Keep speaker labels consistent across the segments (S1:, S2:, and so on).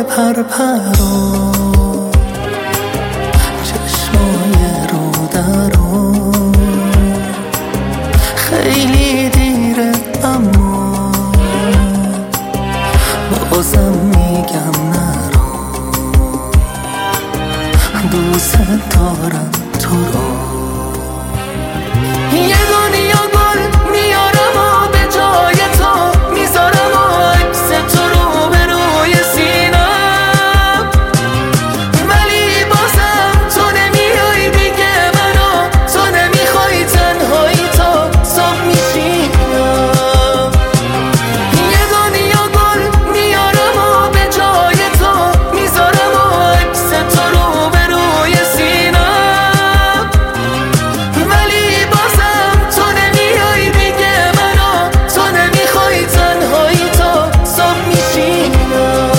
S1: پرپرو چشمای رو درو خیلی دیره اما بازم میگم نرو دوست دارم تو رو یه دنیا گل میارم و به جای تو میذارم و عکس تو رو به روی سینم ولی بازم تو نمیای دیگه منو تو نمیخوای تنهایی تا صبح میشینم یه دنیا گل میارم و به جای تو میذارم و عکس تو رو به روی سینم ولی بازم تو نمیای دیگه منو تو نمیخوای تنهایی تا صبح میشینم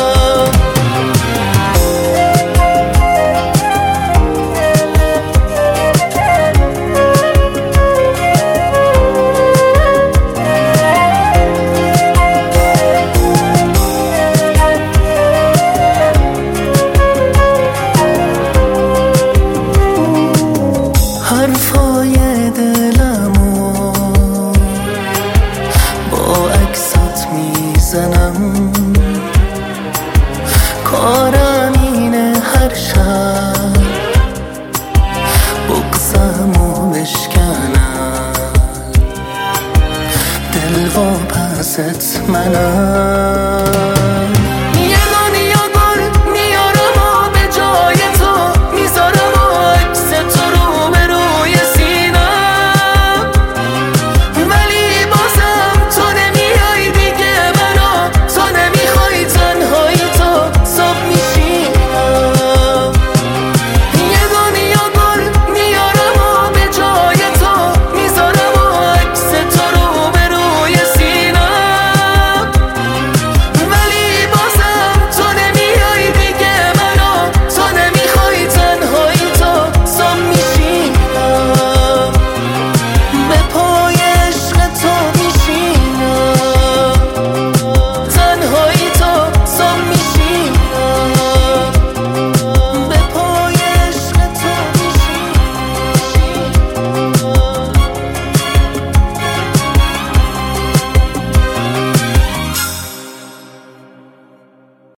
S1: حرفای دلمو با عکسات میزنم کارم اینه هر شب بغضمو بشکنم دل واپست منم